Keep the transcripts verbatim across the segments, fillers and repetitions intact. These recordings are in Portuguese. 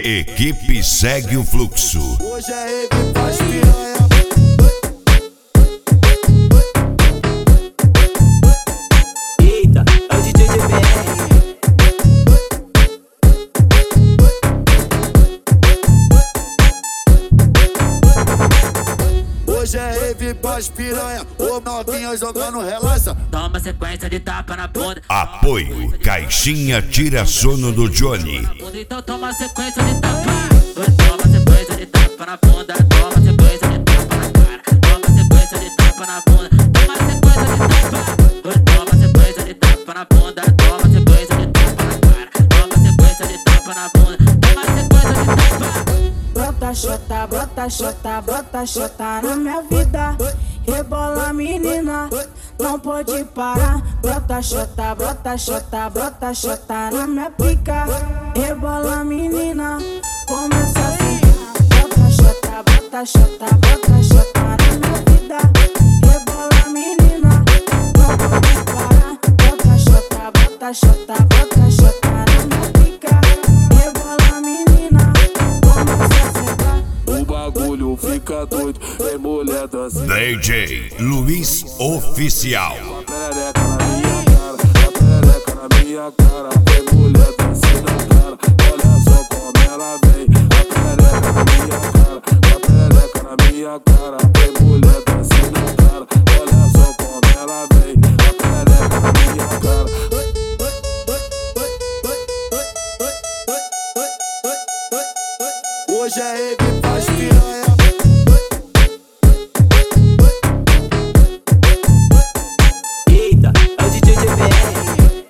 Equipe segue o fluxo. Hoje é equipe faz piranha. Eita, é o D J G B R. Hoje é equipe faz piranha. Ô novinha jogando relaxa. Toma sequência de tapa na bunda. Apoio Caixinha Tira Sono do Johnny. Então toma sequência de tapa. Toma sequência de tapa na bunda. Toma sequência de tapa na cara. Toma sequência de tapa na bunda. Toma sequência de tapa. Toma sequência de tapa na bunda. Toma sequência de tapa na cara. Toma sequência de tapa na bunda. Toma sequência de tapa. Brota xota, brota xota, brota xota na minha vida. Rebola menina, não pode parar. Brota xota, brota xota, brota xota na minha pica. Rebola menina, começa assim. Brota xota, brota xota, brota xota na minha vida. Rebola menina, não pode parar. Brota xota, brota xota, brota xota na minha pica. Rebola menina, começa a sentar. O bagulho fica doido, é mulher dançando. D J Luiz Oficial. A perereca na minha cara, a perereca na minha cara. Tem mulher dançando, cara. Olha só como ela vem. A perereca na minha cara, a perereca na minha cara. Tem mulher dançando, cara. Olha só como ela vem. A perereca na minha cara. Hoje é ele que faz piranha. Eita, é o D J G B R.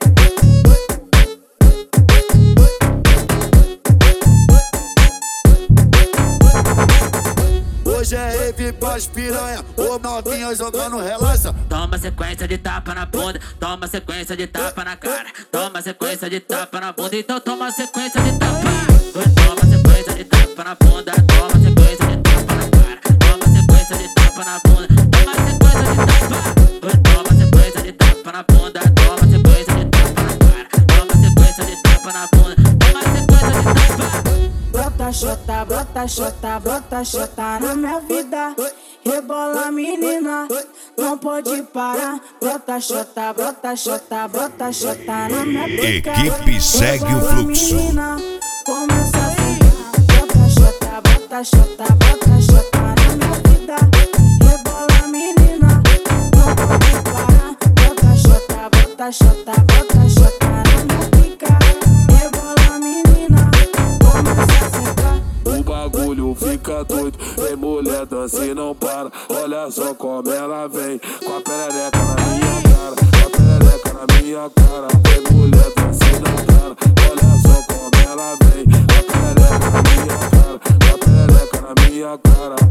Hoje é ele que faz piranha. Ô novinha jogando relaxa. Toma sequência de tapa na bunda. Toma sequência de tapa na cara. Toma sequência de tapa na bunda. Então toma sequência de tapa. Toma sequência de tapa na bunda. Toma sequência de tapa na cara. Toma sequência de tapa na bunda. Toma sequência de tapa. Toma sequência de tapa na bunda. Toma sequência de tapa na cara. Toma sequência de tapa na bunda. Toma sequência de tapa. Brota xota, brota xota, brota xota na minha vida. Rebola menina, não pode parar. Brota xota, brota xota, brota xota na minha pica. Equipe segue o fluxo. Menina, começa assim. Brota xota, brota xota, brota xota na minha vida. Rebola menina, não pode parar. Brota xota, brota xota, brota xota na minha pica. Rebola menina, começa a sentar. O bagulho fica doido, é mulher dança e não para. Olha só como ela vem, com a perereca na minha cara, com a perereca na minha cara. Tem mulher dança e não para. Olha só como ela vem, com a perereca na minha cara, com a perereca na minha cara.